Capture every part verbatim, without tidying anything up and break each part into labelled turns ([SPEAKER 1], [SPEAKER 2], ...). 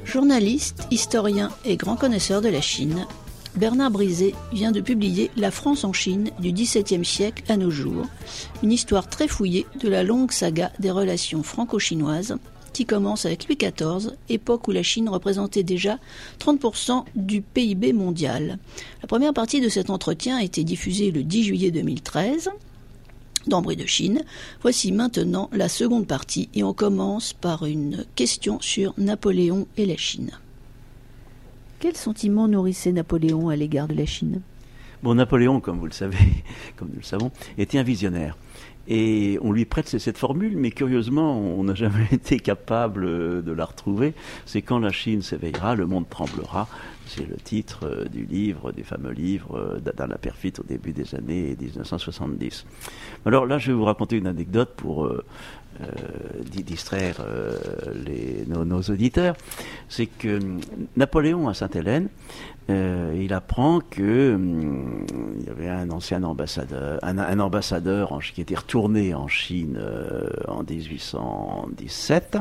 [SPEAKER 1] Journaliste, historien et grand connaisseur de la Chine, Bernard Brizet vient de publier La France en Chine du dix-septième siècle à nos jours, une histoire très fouillée de la longue saga des relations franco-chinoises qui commence avec Louis quatorze, époque où la Chine représentait déjà trente pour cent du P I B mondial. La première partie de cet entretien a été diffusée le dix juillet deux mille treize dans Bruit de Chine. Voici maintenant la seconde partie et on commence par une question sur Napoléon et la Chine. Quel sentiment nourrissait Napoléon à l'égard de la Chine ?
[SPEAKER 2] Bon, Napoléon, comme vous le savez, comme nous le savons, était un visionnaire. Et on lui prête cette formule, mais curieusement, on n'a jamais été capable de la retrouver. C'est quand la Chine s'éveillera, le monde tremblera. C'est le titre du livre, des fameux livres d'Adam la Perfide au début des années dix-neuf cent soixante-dix. Alors là, je vais vous raconter une anecdote pour euh, euh, distraire euh, les, nos, nos auditeurs. C'est que Napoléon à Sainte-Hélène, Euh, il apprend que hum, il y avait un ancien ambassadeur, un, un ambassadeur en, qui était retourné en Chine euh, en dix-huit cent dix-sept,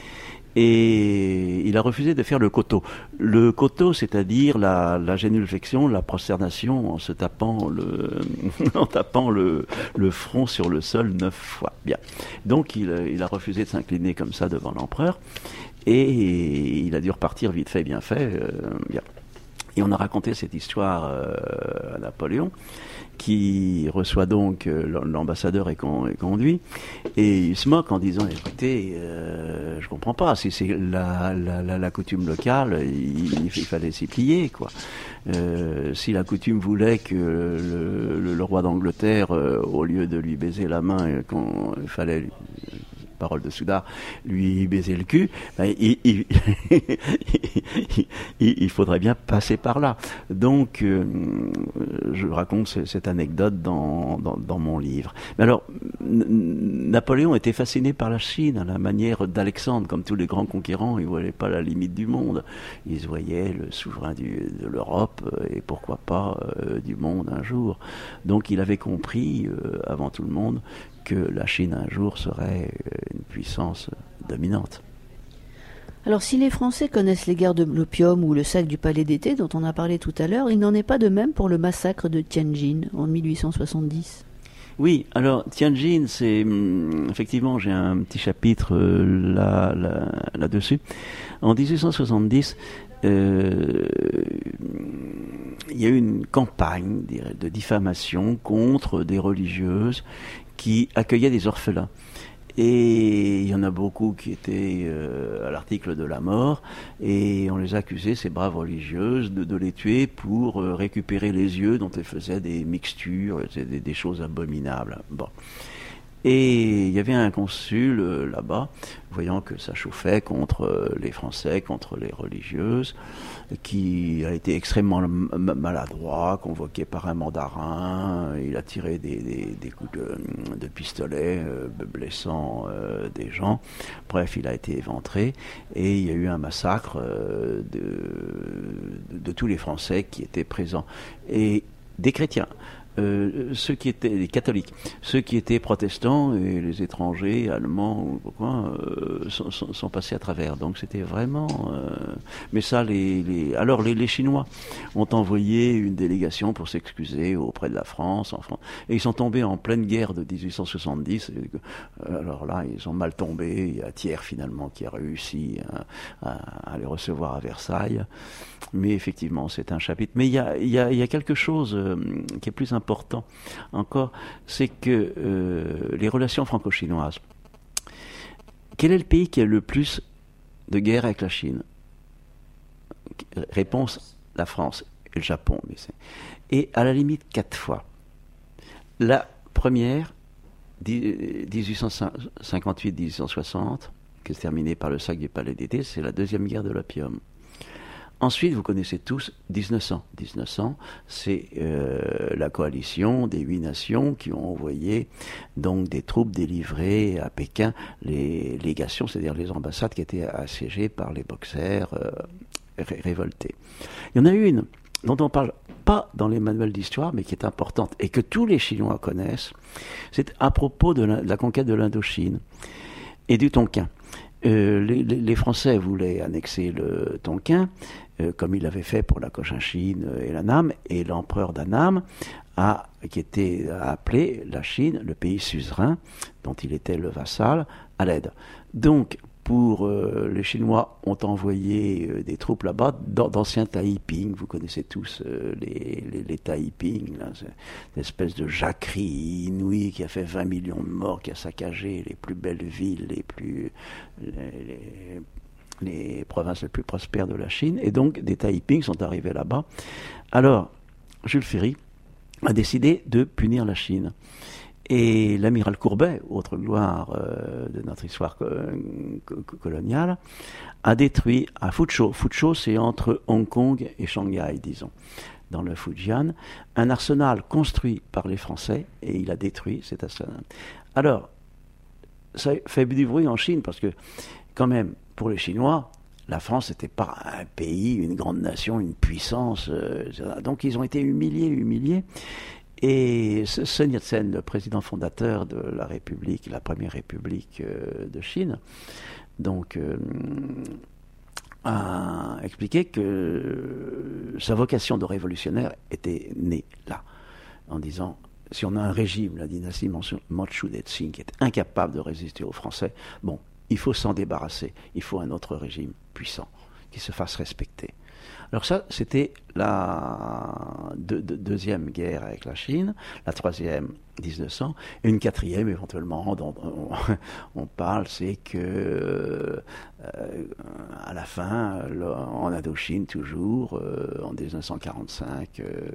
[SPEAKER 2] et il a refusé de faire le koto. Le koto, c'est-à-dire la, la génuflexion, la prosternation en se tapant le, en tapant le, le front sur le sol neuf fois. Bien. Donc il, il a refusé de s'incliner comme ça devant l'empereur, et il a dû repartir vite fait, bien fait. Euh, bien. Et on a raconté cette histoire euh, à Napoléon, qui reçoit donc euh, l'ambassadeur est, con, est conduit, et il se moque en disant écoutez, euh, je comprends pas, si c'est la, la, la, la coutume locale, il, il fallait s'y plier, quoi. Euh, si la coutume voulait que le, le, le roi d'Angleterre, euh, au lieu de lui baiser la main, quand il fallait lui, parole de Soudard, lui baiser le cul, ben, il, il, il, il faudrait bien passer par là. Donc, euh, je raconte cette anecdote dans, dans, dans mon livre. Mais alors, N- Napoléon était fasciné par la Chine, à la manière d'Alexandre, comme tous les grands conquérants, il ne voyait pas la limite du monde. Il se voyait le souverain du, de l'Europe, et pourquoi pas euh, du monde un jour. Donc, il avait compris, euh, avant tout le monde, que la Chine un jour serait une puissance dominante.
[SPEAKER 1] Alors si les Français connaissent les guerres de l'opium ou le sac du palais d'été dont on a parlé tout à l'heure, il n'en est pas de même pour le massacre de Tianjin en mille huit cent soixante-dix.
[SPEAKER 2] Oui, alors Tianjin, c'est effectivement, j'ai un petit chapitre là, là, là-dessus. En dix-huit cent soixante-dix, euh, il y a eu une campagne de diffamation contre des religieuses qui accueillaient des orphelins. Et il y en a beaucoup qui étaient euh, à l'article de la mort, et on les accusait, ces braves religieuses, de, de les tuer pour euh, récupérer les yeux dont elles faisaient des mixtures, des, des choses abominables. Bon. Et il y avait un consul euh, là-bas, voyant que ça chauffait contre euh, les Français, contre les religieuses, qui a été extrêmement m- maladroit, convoqué par un mandarin. Il a tiré des, des, des coups de, de pistolet, euh, blessant euh, des gens. Bref, il a été éventré, et il y a eu un massacre euh, de, de, de tous les Français qui étaient présents. Et des chrétiens. Euh, ceux qui étaient les catholiques, ceux qui étaient protestants et les étrangers, allemands ou quoi, euh, sont, sont, sont passés à travers. Donc c'était vraiment. Euh, mais ça, les, les alors les, les Chinois ont envoyé une délégation pour s'excuser auprès de la France, en France, et ils sont tombés en pleine guerre de dix-huit cent soixante-dix. Et, alors là, ils ont mal tombé. Il y a Thiers finalement qui a réussi à, à, à les recevoir à Versailles. Mais effectivement, c'est un chapitre. Mais il y a, il y a, il y a quelque chose euh, qui est plus important encore, c'est que euh, les relations franco-chinoises. Quel est le pays qui a le plus de guerres avec la Chine ? Réponse, la France et le Japon. Mais c'est... Et à la limite, quatre fois. La première, dix-huit cent cinquante-huit dix-huit cent soixante, qui s'est terminée par le sac du palais d'été, c'est la deuxième guerre de l'opium. Ensuite, vous connaissez tous dix-neuf cents. dix-neuf cents, c'est euh, la coalition des huit nations qui ont envoyé donc des troupes délivrées à Pékin, les légations, c'est-à-dire les ambassades qui étaient assiégées par les boxers euh, ré- révoltés. Il y en a une dont on ne parle pas dans les manuels d'histoire, mais qui est importante et que tous les Chinois connaissent. C'est à propos de la, de la conquête de l'Indochine et du Tonkin. euh, les, les Français voulaient annexer le Tonkin, euh, comme ils l'avaient fait pour la Cochinchine et l'Annam, et l'empereur d'Annam a, qui était a appelé la Chine, le pays suzerain, dont il était le vassal, à l'aide. Donc, pour euh, les Chinois ont envoyé euh, des troupes là-bas, d'anciens Taiping, vous connaissez tous euh, les, les, les Taiping, là, c'est une espèce de jacquerie inouïe qui a fait vingt millions de morts, qui a saccagé les plus belles villes, les plus les, les, les provinces les plus prospères de la Chine, et donc des Taiping sont arrivés là-bas. Alors, Jules Ferry a décidé de punir la Chine. Et l'amiral Courbet, autre gloire euh, de notre histoire co- co- coloniale, a détruit à Fuzhou, Fuzhou c'est entre Hong Kong et Shanghai, disons, dans le Fujian, un arsenal construit par les Français, et il a détruit cet arsenal. Alors, ça fait du bruit en Chine, parce que, quand même, pour les Chinois, la France n'était pas un pays, une grande nation, une puissance, euh, donc ils ont été humiliés, humiliés. Et Sun Yat-sen, le président fondateur de la République, la première République euh, de Chine, donc, euh, a expliqué que sa vocation de révolutionnaire était née là, en disant, si on a un régime, la dynastie Manchu de Qing, qui est incapable de résister aux Français, bon, il faut s'en débarrasser, il faut un autre régime puissant, qui se fasse respecter. Alors ça, c'était la de, de, deuxième guerre avec la Chine, la troisième, dix-neuf cents, et une quatrième éventuellement dont on, on parle, c'est que euh, à la fin, en Indochine toujours, euh, en dix-neuf cent quarante-cinq, euh,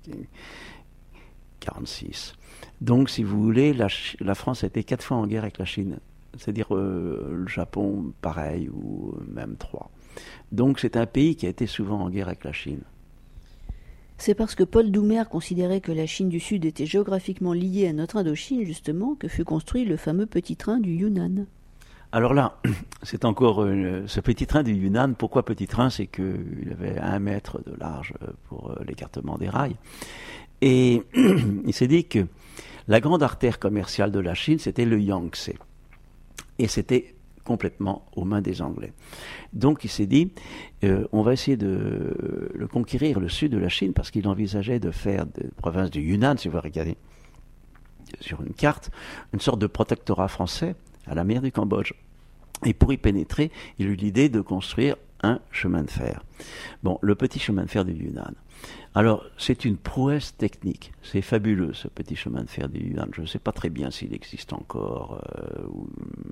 [SPEAKER 2] quarante-six. Donc, si vous voulez, la, la France a été quatre fois en guerre avec la Chine, c'est-à-dire euh, le Japon, pareil, ou même trois. Donc c'est un pays qui a été souvent en guerre avec la Chine.
[SPEAKER 1] C'est parce que Paul Doumer considérait que la Chine du Sud était géographiquement liée à notre Indochine, justement, que fut construit le fameux petit train du Yunnan.
[SPEAKER 2] Alors là, c'est encore euh, ce petit train du Yunnan. Pourquoi petit train? C'est qu'il avait un mètre de large pour euh, l'écartement des rails. Et il s'est dit que la grande artère commerciale de la Chine, c'était le Yangtze. Et c'était complètement aux mains des Anglais. Donc il s'est dit, euh, on va essayer de le conquérir, le sud de la Chine, parce qu'il envisageait de faire des provinces du Yunnan, si vous regardez sur une carte, une sorte de protectorat français à la mer du Cambodge. Et pour y pénétrer, il eut l'idée de construire un chemin de fer. Bon, le petit chemin de fer du Yunnan. Alors, c'est une prouesse technique. C'est fabuleux, ce petit chemin de fer du Yunnan. Je ne sais pas très bien s'il existe encore, euh, ou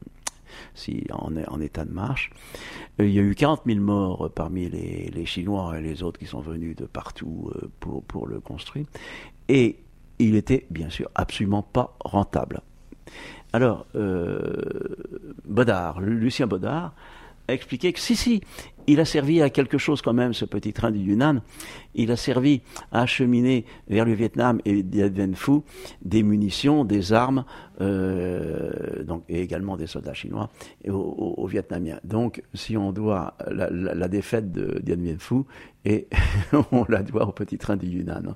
[SPEAKER 2] si en, en état de marche. Euh, il y a eu quarante mille morts parmi les, les Chinois et les autres qui sont venus de partout euh, pour, pour le construire. Et il était, bien sûr, absolument pas rentable. Alors, euh, Bodard, Lucien Bodard, a expliqué que si, si, il a servi à quelque chose quand même, ce petit train du Yunnan. Il a servi à acheminer vers le Vietnam et Dien Bien Phu des munitions, des armes, euh, donc, et également des soldats chinois et aux, aux, aux Vietnamiens. Donc, si on doit la, la, la défaite de Dien Bien Phu, et on la doit au petit train du Yunnan.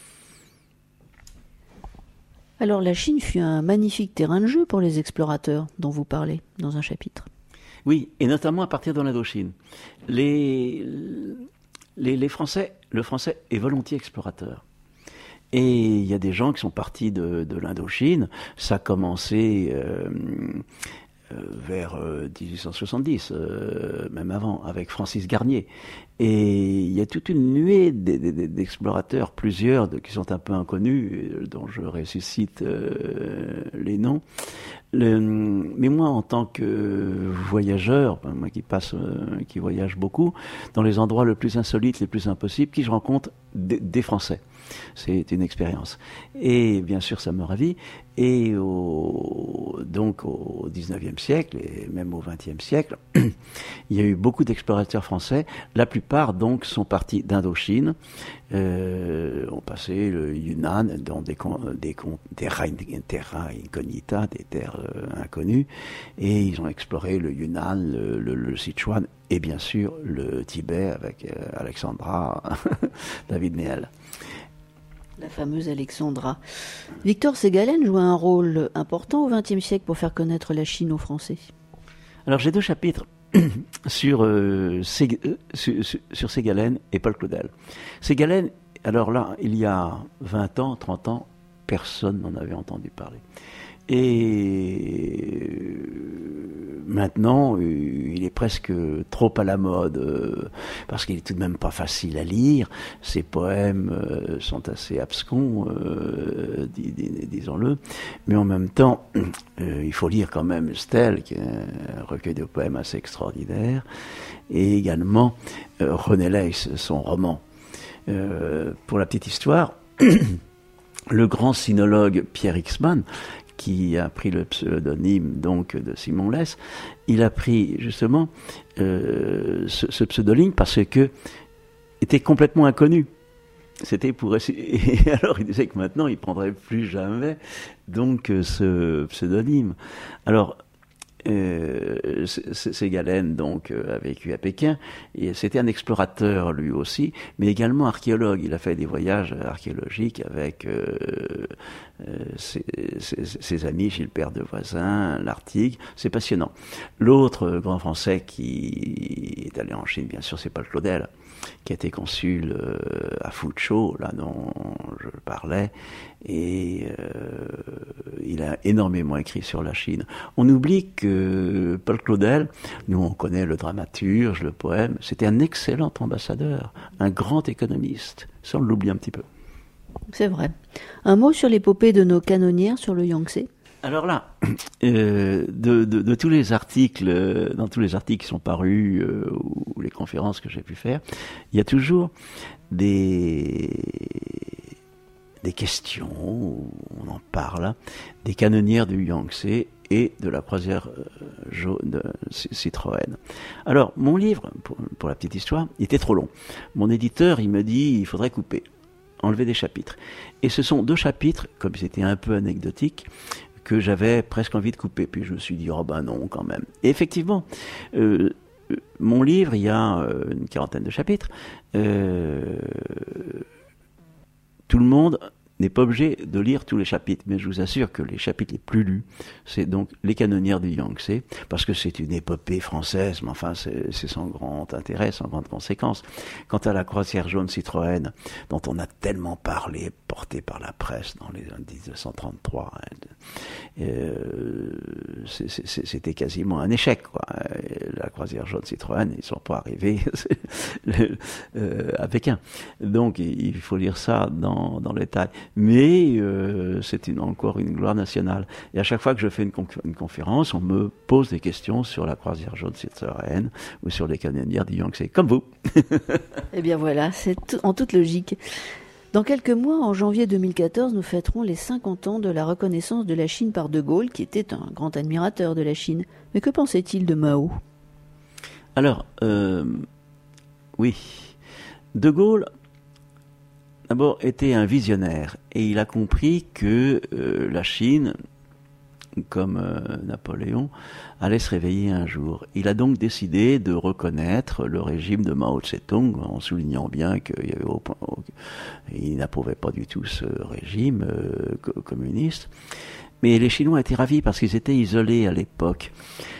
[SPEAKER 1] Alors la Chine fut un magnifique terrain de jeu pour les explorateurs dont vous parlez dans un chapitre.
[SPEAKER 2] Oui, et notamment à partir de l'Indochine. Les, les, les Français, le français est volontiers explorateur. Et il y a des gens qui sont partis de, de l'Indochine. Ça a commencé euh, euh, vers euh, dix-huit cent soixante-dix, euh, même avant, avec Francis Garnier. Et il y a toute une nuée d'explorateurs, plusieurs de, qui sont un peu inconnus, dont je ressuscite euh, les noms. Le, mais moi, en tant que voyageur, moi qui passe, euh, qui voyage beaucoup, dans les endroits les plus insolites, les plus impossibles, qui je rencontre des, des Français. C'est une expérience. Et bien sûr, ça me ravit. Et au, donc au dix-neuvième siècle, et même au vingtième siècle, il y a eu beaucoup d'explorateurs français. La plupart, donc, sont partis d'Indochine, euh, ont passé le Yunnan dans des, des, des terra incognita, des terres euh, inconnues, et ils ont exploré le Yunnan, le, le, le Sichuan, et bien sûr le Tibet avec euh, Alexandra David Néel.
[SPEAKER 1] La fameuse Alexandra. Victor Ségalen joue un rôle important au vingtième siècle pour faire connaître la Chine aux Français.
[SPEAKER 2] Alors j'ai deux chapitres sur, euh, Sé- euh, sur, sur, sur Ségalen et Paul Claudel. Ségalen, alors là, il y a vingt ans, trente ans, personne n'en avait entendu parler. Et maintenant, il est presque trop à la mode, parce qu'il est tout de même pas facile à lire. Ses poèmes sont assez abscons, euh, disons-le. Mais en même temps, euh, il faut lire quand même Estelle, qui est un recueil de poèmes assez extraordinaire. Et également euh, René Leiss, son roman. Euh, pour la petite histoire, le grand sinologue Pierre Ixman, qui a pris le pseudonyme donc de Simon Leiss, il a pris justement euh, ce, ce pseudonyme parce que était complètement inconnu. C'était pour essayer. Et alors il disait que maintenant il prendrait plus jamais donc ce pseudonyme. Alors Euh, Ségalen donc euh, a vécu à Pékin et c'était un explorateur lui aussi, mais également archéologue. Il a fait des voyages archéologiques avec euh, euh, ses, ses, ses amis Gilbert de Voisin, l'Artigue. C'est passionnant. L'autre grand Français qui est allé en Chine, bien sûr, c'est Paul Claudel, qui a été consul euh, à Fuzhou, là dont je parlais, et euh, il a énormément écrit sur la Chine. On oublie que Paul Claudel, nous on connaît le dramaturge, le poème, c'était un excellent ambassadeur, un grand économiste, ça on l'oublie un petit peu.
[SPEAKER 1] C'est vrai. Un mot sur l'épopée de nos canonnières sur le Yangtze.
[SPEAKER 2] Alors là, euh, de, de, de tous les articles, dans tous les articles qui sont parus euh, ou les conférences que j'ai pu faire, il y a toujours des des questions, on en parle, des canonnières du Yangtze et de la croisière euh, jaune de Citroën. Alors, mon livre, pour, pour la petite histoire, il était trop long. Mon éditeur, il me dit, il faudrait couper, enlever des chapitres. Et ce sont deux chapitres, comme c'était un peu anecdotique, que j'avais presque envie de couper. Puis je me suis dit, oh ben non, quand même. Et effectivement, euh, mon livre, il y a euh, une quarantaine de chapitres. Euh, tout le monde n'est pas obligé de lire tous les chapitres, mais je vous assure que les chapitres les plus lus, c'est donc les canonnières du Yangtze, parce que c'est une épopée française, mais enfin c'est, c'est sans grand intérêt, sans grande conséquence. Quant à la croisière jaune Citroën, dont on a tellement parlé, portée par la presse dans les dix-neuf cent trente-trois, euh, c'est, c'est, c'était quasiment un échec, quoi. La croisière jaune Citroën, ils ne sont pas arrivés euh, à Pékin. Donc il faut lire ça dans, dans le détail. Mais euh, c'est une, encore une gloire nationale. Et à chaque fois que je fais une, con- une conférence, on me pose des questions sur la croisière jaune Citroën ou sur les canonnières du Yangtze, comme vous.
[SPEAKER 1] Eh bien voilà, c'est tout, en toute logique. Dans quelques mois, en janvier deux mille quatorze, nous fêterons les cinquante ans de la reconnaissance de la Chine par De Gaulle, qui était un grand admirateur de la Chine. Mais que pensait-il de Mao ?
[SPEAKER 2] Alors, euh, oui, De Gaulle d'abord était un visionnaire et il a compris que euh, la Chine, comme euh, Napoléon, allait se réveiller un jour. Il a donc décidé de reconnaître le régime de Mao Tse-tung en soulignant bien qu'il y avait au point, au, il n'approuvait pas du tout ce régime euh, co- communiste. Mais les Chinois étaient ravis parce qu'ils étaient isolés à l'époque.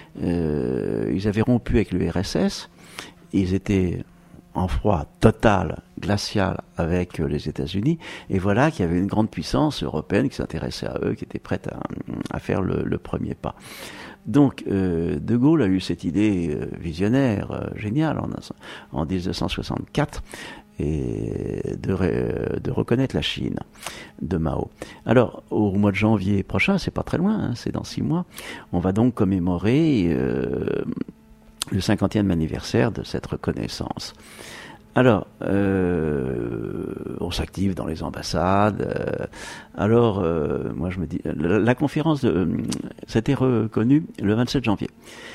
[SPEAKER 2] Euh, ils avaient rompu avec l'U R S S. Ils étaient en froid total, glacial avec les États-Unis, et voilà qu'il y avait une grande puissance européenne qui s'intéressait à eux, qui était prête à, à faire le, le premier pas. Donc, euh, De Gaulle a eu cette idée euh, visionnaire, euh, géniale, en, en dix-neuf cent soixante-quatre, et de, re, de reconnaître la Chine de Mao. Alors, au mois de janvier prochain, c'est pas très loin, hein, c'est dans six mois, on va donc commémorer euh, le cinquantième anniversaire de cette reconnaissance. Alors, euh, on s'active dans les ambassades. Euh, alors, euh, moi, je me dis, la, la conférence, de, euh, c'était reconnu le vingt-sept janvier.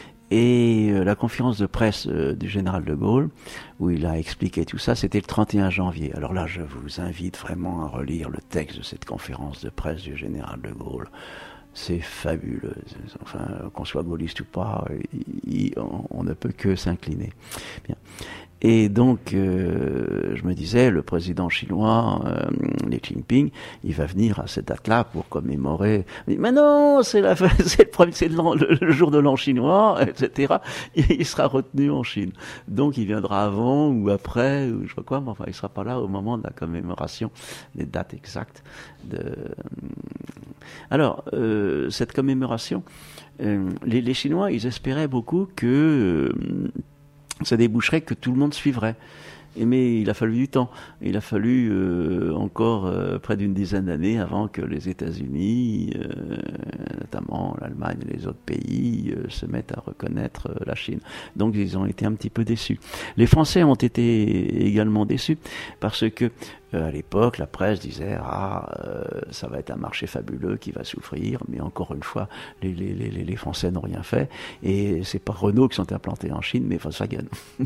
[SPEAKER 2] Et euh, la conférence de presse euh, du général de Gaulle, où il a expliqué tout ça, c'était le trente et un janvier. Alors là, je vous invite vraiment à relire le texte de cette conférence de presse du général de Gaulle. C'est fabuleux. Enfin, qu'on soit gaulliste ou pas, il, il, on, on ne peut que s'incliner. Bien. Et donc, euh, je me disais, le président chinois, euh, Xi Jinping, il va venir à cette date-là pour commémorer. Il dit, mais non, c'est, la, c'est, le, premier, c'est le, le jour de l'an chinois, et cetera. Il sera retenu en Chine. Donc, il viendra avant ou après, ou je sais pas quoi, mais enfin, il sera pas là au moment de la commémoration, des dates exactes. De... Alors, euh, cette commémoration, euh, les, les Chinois, ils espéraient beaucoup que... Euh, ça déboucherait que tout le monde suivrait. Et mais il a fallu du temps. Il a fallu euh, encore euh, près d'une dizaine d'années avant que les États-Unis, euh, notamment l'Allemagne et les autres pays, euh, se mettent à reconnaître euh, la Chine. Donc ils ont été un petit peu déçus. Les Français ont été également déçus parce que euh, à l'époque, la presse disait ah euh, ça va être un marché fabuleux qui va souffrir. Mais encore une fois, les, les, les, les Français n'ont rien fait. Et c'est pas Renault qui sont implantés en Chine, mais Volkswagen.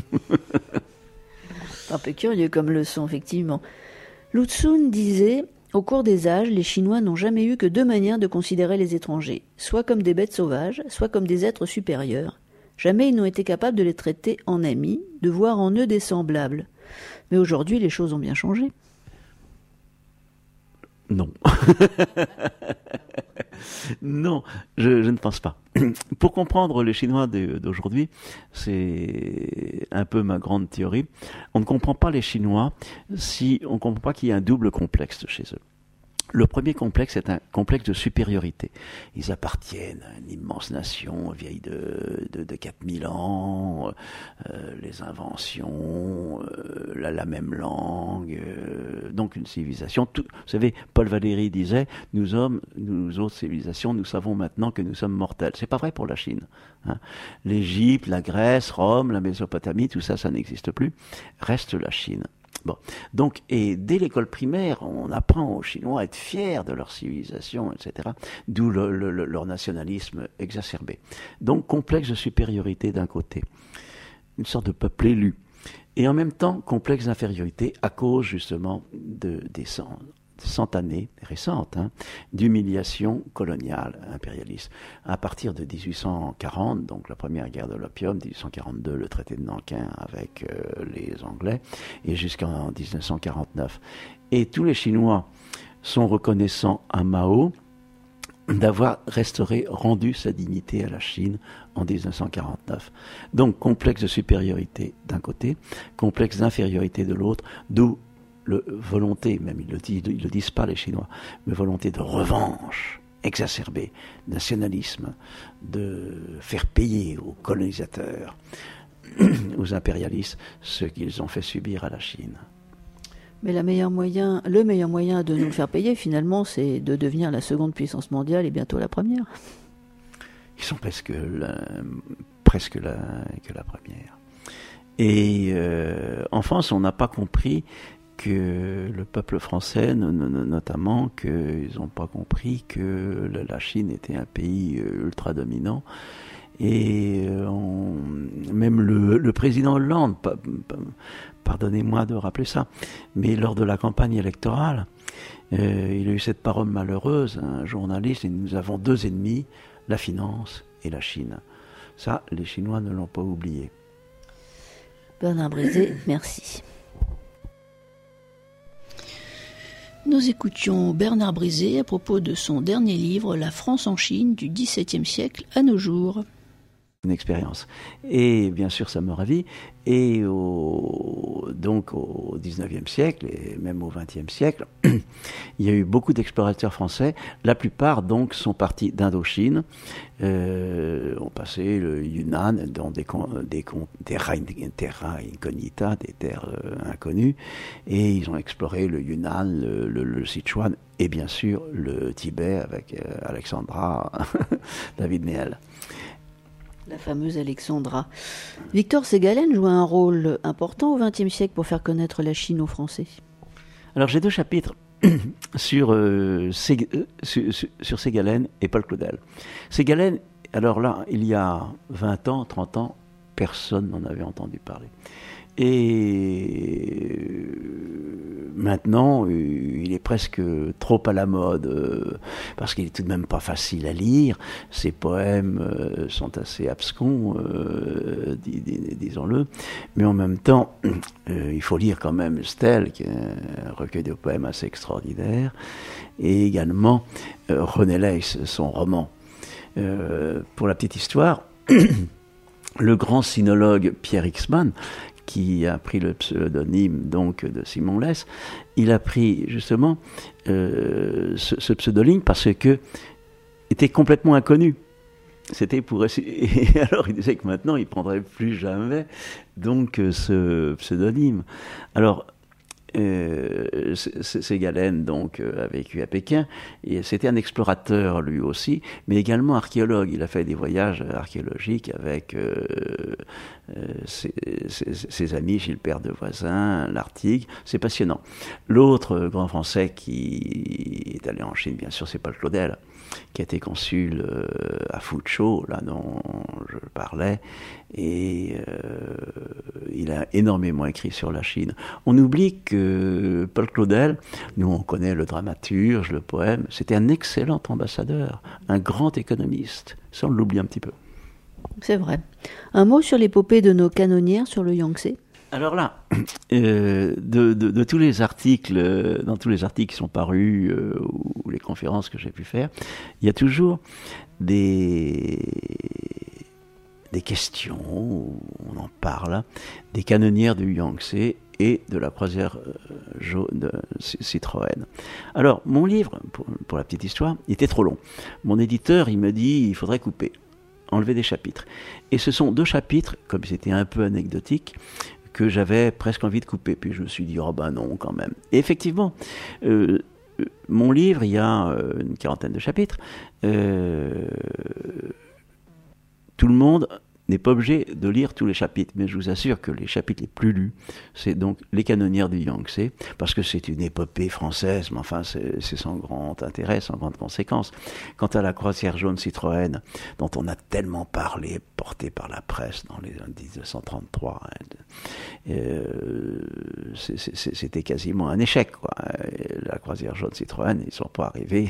[SPEAKER 1] Un peu curieux comme leçon, effectivement. Lu Xun disait « Au cours des âges, les Chinois n'ont jamais eu que deux manières de considérer les étrangers, soit comme des bêtes sauvages, soit comme des êtres supérieurs. Jamais ils n'ont été capables de les traiter en amis, de voir en eux des semblables. Mais aujourd'hui, les choses ont bien changé. »
[SPEAKER 2] Non. Non, je, je ne pense pas. Pour comprendre les Chinois de, d'aujourd'hui, c'est un peu ma grande théorie. On ne comprend pas les Chinois si on ne comprend pas qu'il y a un double complexe chez eux. Le premier complexe est un complexe de supériorité. Ils appartiennent à une immense nation vieille de, de, de quatre mille ans, euh, les inventions, euh, la, la même langue, euh, donc une civilisation. Tout, vous savez, Paul Valéry disait, nous hommes, nous autres civilisations, nous savons maintenant que nous sommes mortels. C'est pas vrai pour la Chine. Hein. L'Égypte, la Grèce, Rome, la Mésopotamie, tout ça, ça n'existe plus. Reste la Chine. Bon, donc, et dès l'école primaire, on apprend aux Chinois à être fiers de leur civilisation, et cetera. D'où le, le, le, leur nationalisme exacerbé. Donc, complexe de supériorité d'un côté, une sorte de peuple élu, et en même temps, complexe d'infériorité à cause justement de, des cent, cent années récentes hein, d'humiliation coloniale, impérialiste. À partir de dix-huit cent quarante, donc la première guerre de l'opium, dix-huit cent quarante-deux, le traité de Nankin avec euh, les Anglais, et jusqu'en dix-neuf cent quarante-neuf. Et tous les Chinois sont reconnaissants à Mao d'avoir restauré, rendu sa dignité à la Chine en dix-neuf cent quarante-neuf. Donc complexe de supériorité d'un côté, complexe d'infériorité de l'autre, d'où le volonté, même ils le disent, ils le disent pas les Chinois, mais volonté de revanche exacerbée, nationalisme, de faire payer aux colonisateurs, aux impérialistes, ce qu'ils ont fait subir à la Chine.
[SPEAKER 1] Mais la meilleure moyen, le meilleur moyen de nous le faire payer, finalement, c'est de devenir la seconde puissance mondiale et bientôt la première.
[SPEAKER 2] Ils sont presque la, presque la, que la première. Et euh, en France, on n'a pas compris que le peuple français, notamment, qu'ils n'ont pas compris que la Chine était un pays ultra dominant. Et on, même le, le président Hollande, pardonnez-moi de rappeler ça, mais lors de la campagne électorale, euh, il a eu cette parole malheureuse, un journaliste, et nous avons deux ennemis, la finance et la Chine. Ça, les Chinois ne l'ont pas oublié.
[SPEAKER 1] Bernard Brizet, merci. Nous écoutions Bernard Brizet à propos de son dernier livre, La France en Chine, du dix-septième siècle à nos jours.
[SPEAKER 2] Une expérience. Et bien sûr, ça me ravit. Et au, donc au dix-neuvième siècle, et même au vingtième siècle, il y a eu beaucoup d'explorateurs français. La plupart, donc, sont partis d'Indochine, euh, ont passé le Yunnan dans des, des, des terra incognita, des terres euh, inconnues, et ils ont exploré le Yunnan, le, le, le Sichuan, et bien sûr le Tibet avec euh, Alexandra David Néel.
[SPEAKER 1] La fameuse Alexandra. Victor Ségalen joue un rôle important au vingtième siècle pour faire connaître la Chine aux Français.
[SPEAKER 2] Alors j'ai deux chapitres sur, euh, Sé, euh, sur, sur, sur Ségalen et Paul Claudel. Ségalen, alors là, il y a vingt ans, trente ans, personne n'en avait entendu parler. Et maintenant, il est presque trop à la mode, euh, parce qu'il est tout de même pas facile à lire. Ses poèmes euh, sont assez abscons, euh, dis, dis, disons-le. Mais en même temps, euh, il faut lire quand même Stèle, qui est un recueil de poèmes assez extraordinaire. Et également euh, René Leiss, son roman. Euh, pour la petite histoire, le grand sinologue Pierre Ixman, qui a pris le pseudonyme donc de Simon Leiss, il a pris justement euh, ce, ce pseudonyme parce que était complètement inconnu. C'était pour essayer. Et alors il disait que maintenant il prendrait plus jamais donc ce pseudonyme. Alors Euh, Ségalen donc euh, a vécu à Pékin et c'était un explorateur lui aussi, mais également archéologue. Il a fait des voyages archéologiques avec euh, euh, ses, ses, ses amis Gilbert de Voisin, l'Artigue. C'est passionnant. L'autre grand Français qui est allé en Chine, bien sûr, c'est Paul Claudel, qui a été consul euh, à Fuzhou, là dont je parlais, et euh, il a énormément écrit sur la Chine. On oublie que Paul Claudel, nous on connaît le dramaturge, le poème, c'était un excellent ambassadeur, un grand économiste, ça on l'oublie un petit peu.
[SPEAKER 1] C'est vrai. Un mot sur l'épopée de nos canonnières sur le Yangtze.
[SPEAKER 2] Alors là, euh, de, de, de tous les articles, dans tous les articles qui sont parus euh, ou les conférences que j'ai pu faire, il y a toujours des, des questions, on en parle, des canonnières du Yangtze et de la croisière euh, jaune de Citroën. Alors, mon livre, pour, pour la petite histoire, il était trop long. Mon éditeur, il me dit, il faudrait couper, enlever des chapitres. Et ce sont deux chapitres, comme c'était un peu anecdotique, que j'avais presque envie de couper. Puis je me suis dit, oh ben non, quand même. Et effectivement, euh, mon livre, il y a euh, une quarantaine de chapitres. Euh, tout le monde n'est pas obligé de lire tous les chapitres, mais je vous assure que les chapitres les plus lus, c'est donc les canonnières du Yangtze, parce que c'est une épopée française, mais enfin c'est, c'est sans grand intérêt, sans grande conséquence. Quant à la croisière jaune Citroën, dont on a tellement parlé, portée par la presse dans les dix-neuf cent trente-trois, euh, c'est, c'est, c'était quasiment un échec, quoi. La croisière jaune Citroën, ils ne sont pas arrivés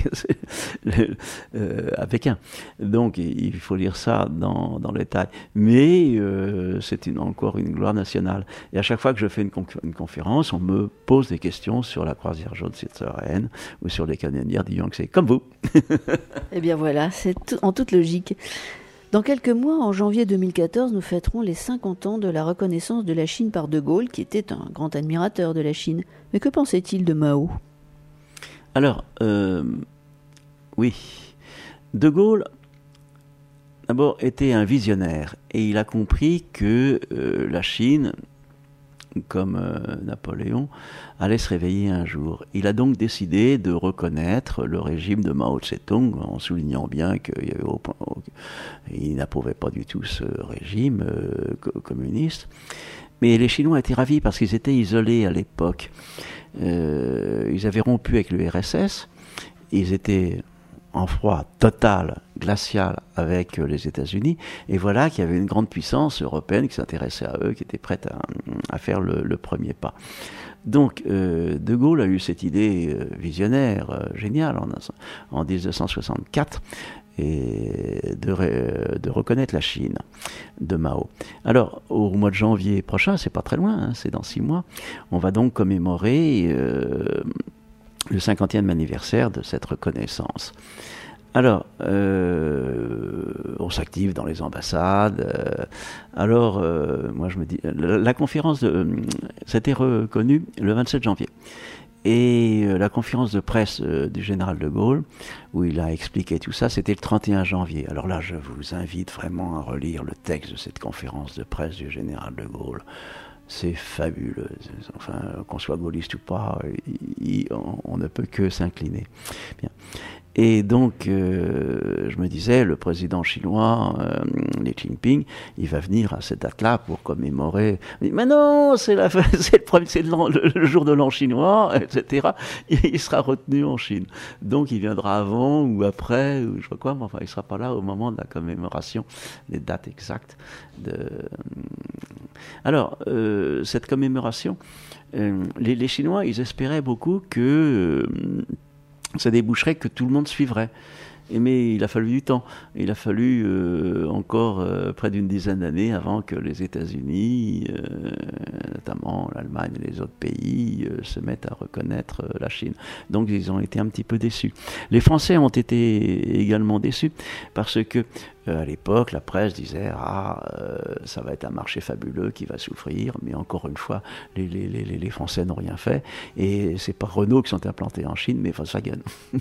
[SPEAKER 2] euh, à Pékin. Donc il faut lire ça dans, dans le détail. Mais euh, c'est une, encore une gloire nationale. Et à chaque fois que je fais une, con- une conférence, on me pose des questions sur la croisière jaune Citroën ou sur les canonnières du Yangtze, comme vous.
[SPEAKER 1] Eh bien voilà, c'est tout, en toute logique. Dans quelques mois, en janvier deux mille quatorze, nous fêterons les cinquante ans de la reconnaissance de la Chine par De Gaulle, qui était un grand admirateur de la Chine. Mais que pensait-il de Mao ?
[SPEAKER 2] Alors, euh, oui, De Gaulle d'abord était un visionnaire et il a compris que euh, la Chine, comme euh, Napoléon, allait se réveiller un jour. Il a donc décidé de reconnaître le régime de Mao Tse-tung en soulignant bien qu'il il n'approuvait pas du tout ce régime euh, co- communiste. Mais les Chinois étaient ravis parce qu'ils étaient isolés à l'époque. Euh, ils avaient rompu avec l'U R S S, ils étaient en froid total, glacial avec les États-Unis, et voilà qu'il y avait une grande puissance européenne qui s'intéressait à eux, qui était prête à, à faire le, le premier pas. Donc, euh, De Gaulle a eu cette idée euh, visionnaire, euh, géniale, en, en dix-neuf cent soixante-quatre, et de, re, de reconnaître la Chine de Mao. Alors, au mois de janvier prochain, c'est pas très loin, hein, c'est dans six mois, on va donc commémorer euh, le cinquantième anniversaire de cette reconnaissance. Alors, euh, on s'active dans les ambassades. Euh, alors, euh, moi je me dis, la, la conférence, de, euh, ça a été reconnu le vingt-sept janvier. Et euh, la conférence de presse euh, du général de Gaulle, où il a expliqué tout ça, c'était le trente et un janvier. Alors là, je vous invite vraiment à relire le texte de cette conférence de presse du général de Gaulle. C'est fabuleux. Enfin, qu'on soit gaulliste ou pas, il, il, on, on ne peut que s'incliner. Bien. Et donc, euh, je me disais, le président chinois, euh, Xi Jinping, il va venir à cette date-là pour commémorer. Mais non, c'est, la, c'est, le, premier, c'est le, le jour de l'an chinois, et cetera. Il sera retenu en Chine. Donc, il viendra avant ou après, ou je sais pas quoi, mais enfin, il sera pas là au moment de la commémoration des dates exactes. De... Alors, euh, cette commémoration, euh, les, les Chinois, ils espéraient beaucoup que... Euh, ça déboucherait que tout le monde suivrait. Et mais il a fallu du temps. Il a fallu euh, encore euh, près d'une dizaine d'années avant que les États-Unis, euh, notamment l'Allemagne et les autres pays, euh, se mettent à reconnaître euh, la Chine. Donc ils ont été un petit peu déçus. Les Français ont été également déçus parce que euh, à l'époque, la presse disait « Ah, euh, ça va être un marché fabuleux qui va souffrir », mais encore une fois, les, les, les, les Français n'ont rien fait. Et c'est pas Renault qui sont implantés en Chine, mais Volkswagen.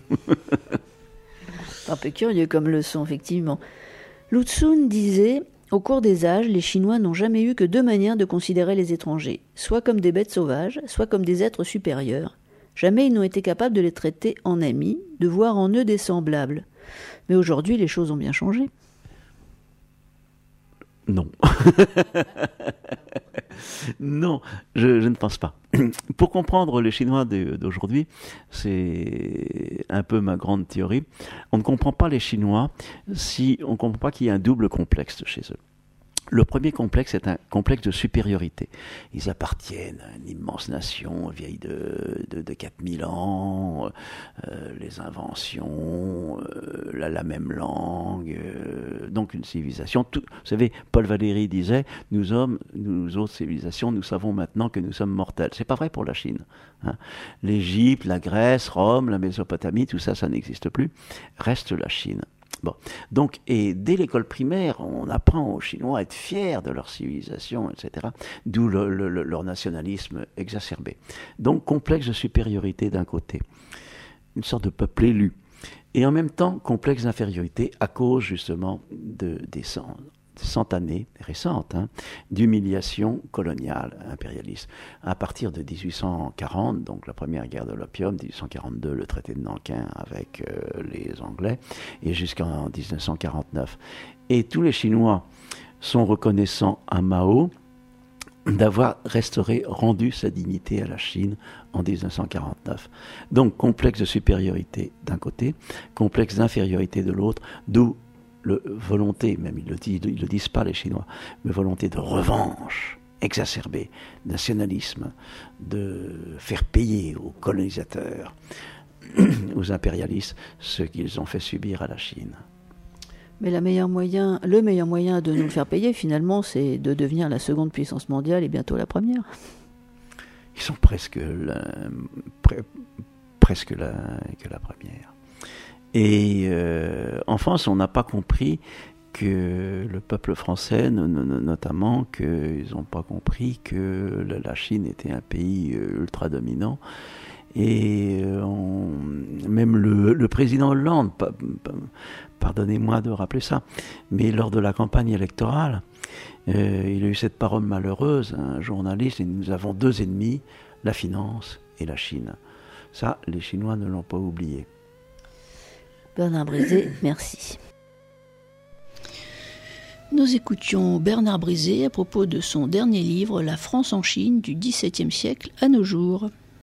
[SPEAKER 1] Un peu curieux comme leçon, effectivement. Lu Xun disait « Au cours des âges, les Chinois n'ont jamais eu que deux manières de considérer les étrangers, soit comme des bêtes sauvages, soit comme des êtres supérieurs. Jamais ils n'ont été capables de les traiter en amis, de voir en eux des semblables. Mais aujourd'hui, les choses ont bien changé. »
[SPEAKER 2] Non. Non, je, je ne pense pas. Pour comprendre les Chinois de, d'aujourd'hui, c'est un peu ma grande théorie. On ne comprend pas les Chinois si on ne comprend pas qu'il y a un double complexe chez eux. Le premier complexe est un complexe de supériorité. Ils appartiennent à une immense nation vieille de, de, de quatre mille ans, euh, les inventions, euh, la, la même langue, euh, donc une civilisation. Tout, vous savez, Paul Valéry disait, nous hommes, nous autres civilisations, nous savons maintenant que nous sommes mortels. C'est pas vrai pour la Chine. Hein. L'Égypte, la Grèce, Rome, la Mésopotamie, tout ça, ça n'existe plus. Reste la Chine. Bon, donc, et dès l'école primaire, on apprend aux Chinois à être fiers de leur civilisation, et cetera. D'où le, le, leur nationalisme exacerbé. Donc, complexe de supériorité d'un côté, une sorte de peuple élu, et en même temps, complexe d'infériorité à cause justement de, des cent, cent années récentes hein, d'humiliation coloniale, impérialiste. À partir de dix-huit cent quarante, donc la première guerre de l'opium, dix-huit cent quarante-deux, le traité de Nankin avec euh, les Anglais, et jusqu'en dix-neuf cent quarante-neuf. Et tous les Chinois sont reconnaissants à Mao d'avoir restauré, rendu sa dignité à la Chine en dix-neuf cent quarante-neuf. Donc complexe de supériorité d'un côté, complexe d'infériorité de l'autre, d'où le volonté, même ils le disent, ils le disent pas les Chinois, mais volonté de revanche exacerbée, nationalisme, de faire payer aux colonisateurs, aux impérialistes, ce qu'ils ont fait subir à la Chine.
[SPEAKER 1] Mais la meilleure moyen, le meilleur moyen de nous le faire payer, finalement, c'est de devenir la seconde puissance mondiale et bientôt la première.
[SPEAKER 2] Ils sont presque la, pre, presque la, que la première. Et euh, en France, on n'a pas compris que le peuple français, notamment, qu'ils n'ont pas compris que la Chine était un pays ultra dominant. Et on, même le, le président Hollande, pardonnez-moi de rappeler ça, mais lors de la campagne électorale, euh, il a eu cette parole malheureuse, un journaliste, et nous avons deux ennemis, la finance et la Chine. Ça, les Chinois ne l'ont pas oublié.
[SPEAKER 1] Bernard Brizet, merci. Nous écoutions Bernard Brizet à propos de son dernier livre, La France en Chine, du dix-septième siècle à nos jours.